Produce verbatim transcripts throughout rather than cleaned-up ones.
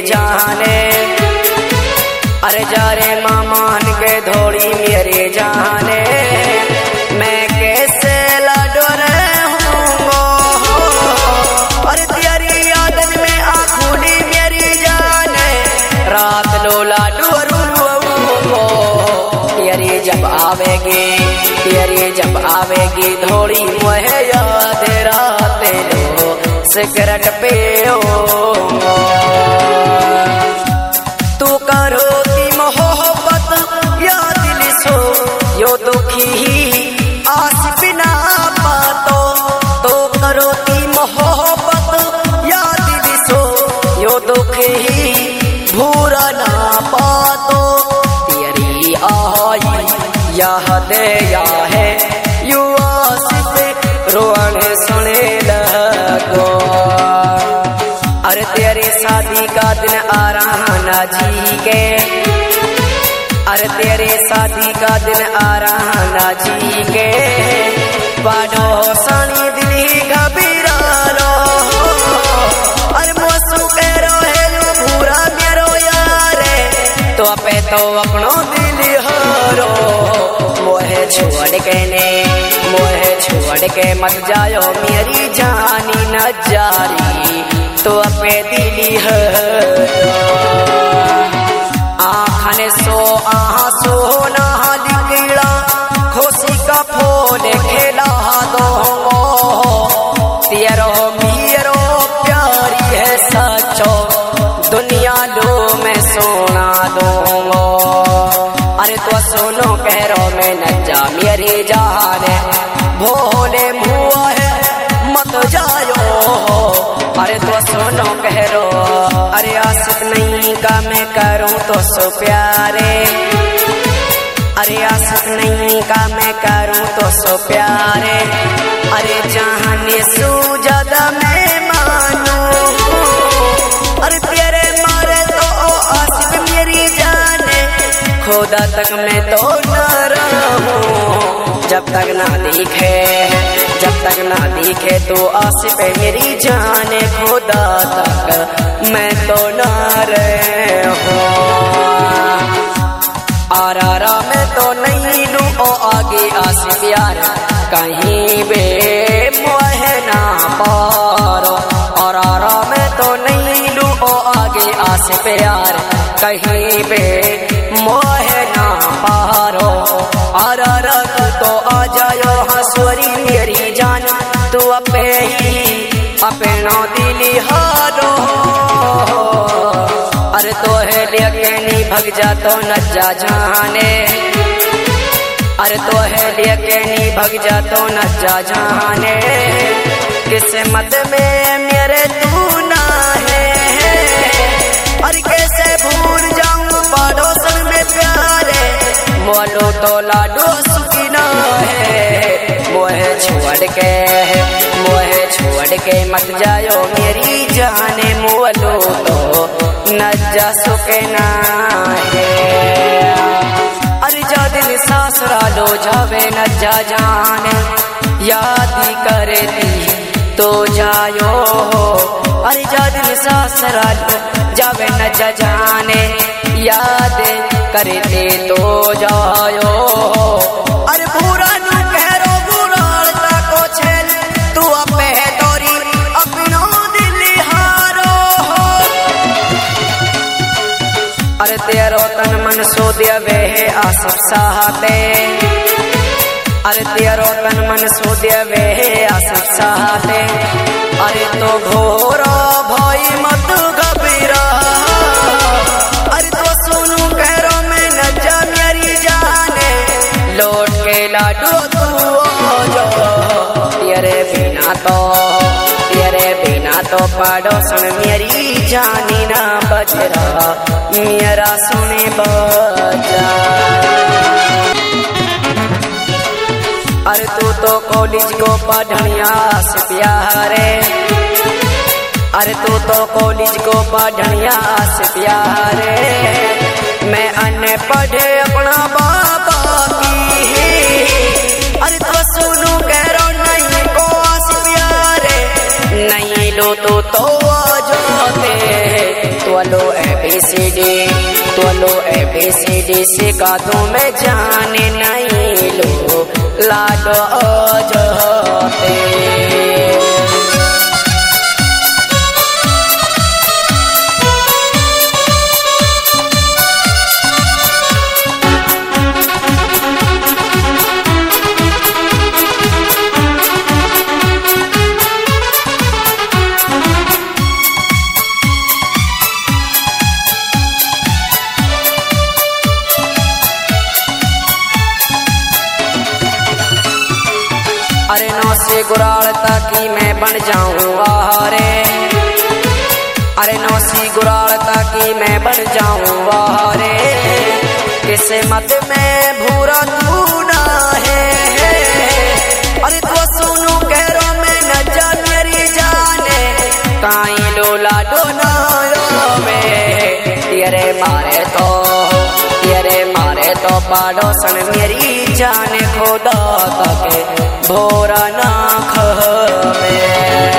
जाने। अरे जा रे मामान के धोड़ी मेरे जाने, मैं कैसे लाडो रहूंगा। अरे तेरी यादन में आँखों मेरी जाने, रात लो लाडो रूंगा। तेरी जब आवेगी तेरी जब आवेगी धोड़ी मुझे याद रात लो सिगरेट पे तू करो की मोहब्बत या दिल सो यो दुखी ही आस बिना पातो। तो करो की मोहब्बत या दिल सो यो दुखी ही भूरा ना पातो। तेरी आई याद या है यू आसिफ रोने सुने लगो। अरे तेरी शादी का दिन आ रहा ना जी के, अरे तेरी शादी का दिन आ रहा ना जी के। बाडो सानी दिली घबीरा लो, अरे मोसू करो है लो पूरा मेरो यारे। तो अपे तो अपनो दिल हारो, मोहे छोड़ के ने मोहे छोड़ के मत जायो मेरी जानी न जारी। तो अपे दिली है आखने सो आहा सो ना निकला, खुशी का फूल खेला दो। तेरो मेरो प्यारी है सचो, दुनिया लो मैं सोना दूंगा। अरे तो सुनो कह रो मैं न जा मेरी जाने, भोले मुआ है मत जायो। अरे तो सुनो कह रो, अरे आशिक नहीं का मैं करूं तो सो प्यारे। अरे आशिक नहीं का मैं करूं तो सो प्यारे। अरे जाने सू ज्यादा मैं मानू, अरे तेरे मारे तो आशिक मेरी जाने। खुदा तक मैं तो न रहूं जब तक ना दिखे, जब तक ना दिखे तो आसिफ मेरी जाने। खुदा तक मैं तो ना रहूं, आरारा मैं तो नहीं लूं ओ आगे आसिफ यार कहीं बे मोहे ना पारो। आरारा मैं तो नहीं लूं ओ आगे आसिफ यार कहीं बे मोहे ना पारो। आरारा तो आ जायो हंसवरी मेरी जान, तू अपे ही अपनो दिली हारो। अरे तो है लेके नहीं भग जा तो न जा जाने, अरे तो है लेके नहीं भग जा तो न जा जाने। किस्मत में मेरे तू ना है, अरे कैसे भूल जाऊं पड़ोसन में प्यारे। मोलो तो लाडो सुखी ना है, मोहे छोड़ के मोहे छोड़ के मत जायो मेरी जाने। मोलो तो न जा सुके ना है, अरे जा दिल सासरा लो जावे न जा जाने। याद करे दी तो जायो, अरे जा दिल सासरा लो जावे न जा जाने। याद करते तो जायो, अरे बुरा न करो बुरालता को छेल तू अपे तोरी अपनो दिल हारो। अरे तेरो तन मन सो देवे है आसिफ साहते, अरे तेरो तन मन सो देवे है आसिफ साहते। अरे तो घोरा भाई मत घबरा, अरे तो सुनू कहो मैं न जा मेरी जाने। लौट के लाडो तू आ जा, तेरे बिना तो तेरे बिना तो पड़ोसन मेरी जानी ना बजरा मेरा सुने बजा। अरे तू तो कॉलेज को पढ़निया से प्यारे, अरे तू तो कॉलेज को पढ़निया से प्यारे। मैं अन्य पढ़े अपना बाबा की, अरे तो सुनू कहो नहीं को आस प्यारे। नहीं लो तो तो आ जाते तो लो बी सी डी तो लो ए बी सी डी सिखा दूं मैं जाने नहीं लो लाडो जोते। अरे नौ से गुराड़ ताकि मैं बन जाऊं वारे, अरे नौ सी गुराड़ ताकि मैं बन जाऊं वारे, किस्मत में भूरा तू ना है। अरे तो सुनू कहरो में न जा मेरी जाने काई लोला डोना में तेरे मारे तो तेरे मारे तो पाड़ोसन मेरी जाने खुदा तके भोरा नाख में।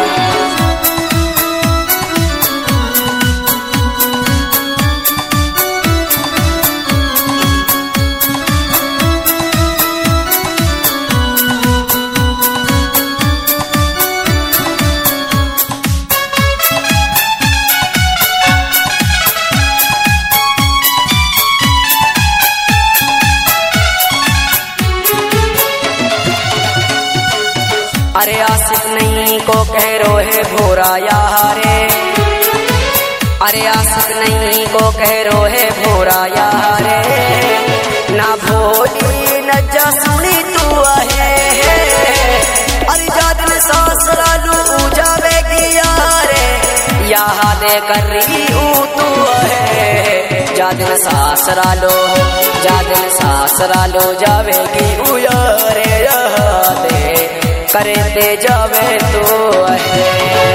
अरे आशिक नहीं को कह रो है भोरा यारे, अरे आशिक नहीं को कह रो है भोरा यारे, ना भोली न जा सुनी तू है। अरे जादन सासरा लू जावेगी यारे यहाँ दे कर रही हूँ तू है। जादन सासरा लो जादन सासरा लो जावेगी हूँ यारे यहाँ दे करे दे जावे तो है।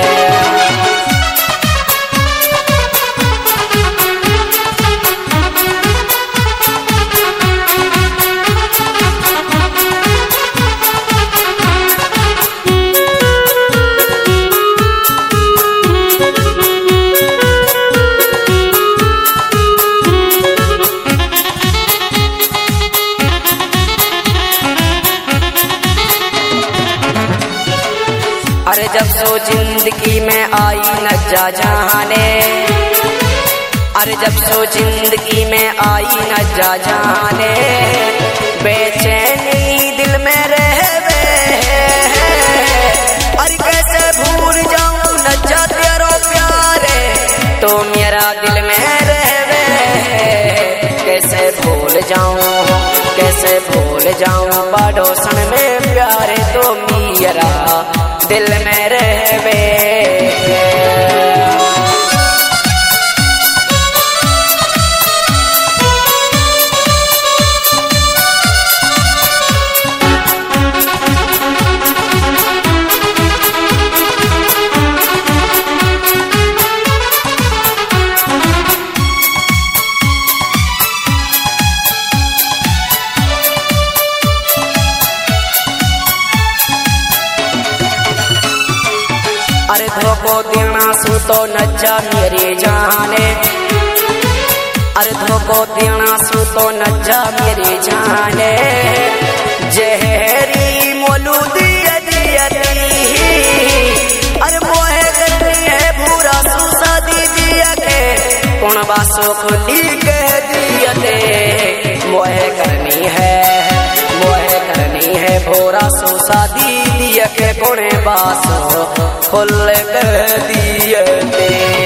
अरे जब सो जिंदगी में आई न जा जाने, अरे जब सो जिंदगी में आई न जा जाने, बेचैनी दिल में रहवे। अरे कैसे भूल जाऊं न जा तेरो प्यारे तो मेरा दिल में रहवे। कैसे भूल जाऊं कैसे भूल जाऊं पड़ोसन में प्यारे तो मेरा दिल में रहवे। अरे धोखो देना सू तो न जा मेरी जाने, अरे धोखो देना सू तो न जा मेरी जाने, जहरी मोलू दिया दिया अरे मोहे करनी है भूरा सूसा दी दिया के कौन बासो खुली के दिया दे। मोहे करनी है मोहे करनी है भोरा सूसा दी दिया के कौन बासो खुल के दिया दे।